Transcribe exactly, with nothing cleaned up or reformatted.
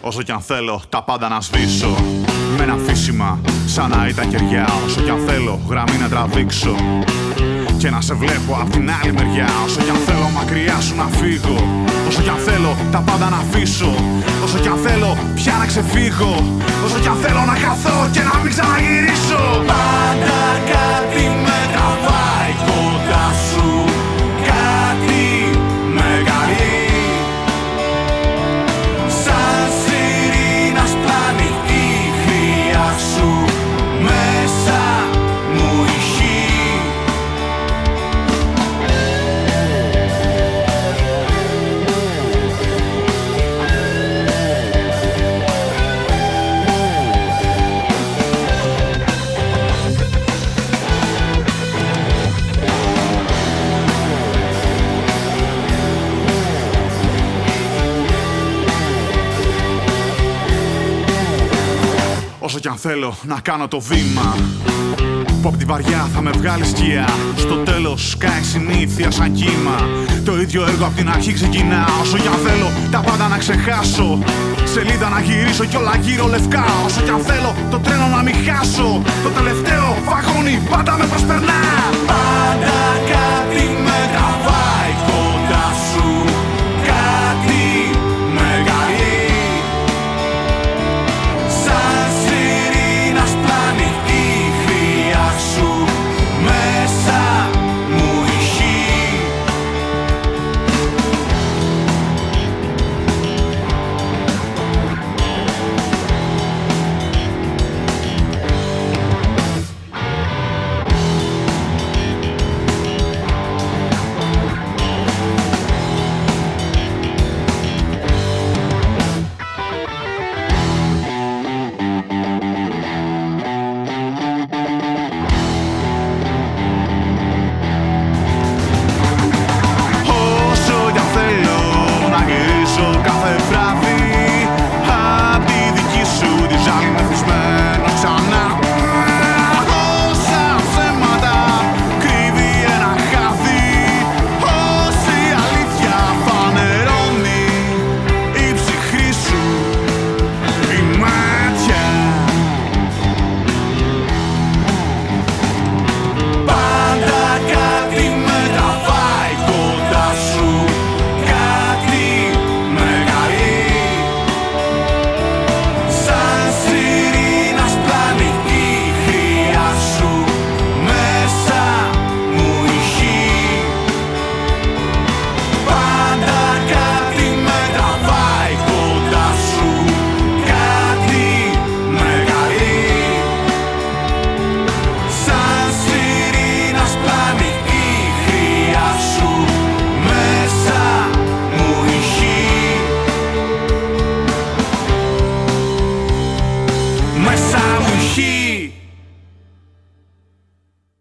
Όσο κι αν θέλω τα πάντα να σβήσω με ένα φύσιμα σαν να ήταν κεριά. Όσο κι αν θέλω γραμμή να τραβήξω και να σε βλέπω απ' την άλλη μεριά. Όσο κι αν θέλω μακριά σου να φύγω. Όσο κι αν θέλω τα πάντα να αφήσω. Όσο κι αν θέλω πια να ξεφύγω. Όσο κι αν θέλω να χαθώ και να μην ξαναγυρίσω. Πάντα κάτι με τραβάει κοντά σου. Κάτι με καλεί. Σαν σιρήνας πλάνη η χρειά σου μέσα μου ηχεί. Όσο κι αν θέλω να κάνω το βήμα που απ' τη βαριά θα με βγάλει σκιά. Στο τέλος σκάει συνήθεια σαν κύμα. Το ίδιο έργο απ' την αρχή ξεκινά. Όσο κι αν θέλω τα πάντα να ξεχάσω. Σελίδα να γυρίσω κι όλα γύρω λευκά. Όσο κι αν θέλω το τρένο να μην χάσω. Το τελευταίο βαγόνι πάντα με προσπερνά. Πάντα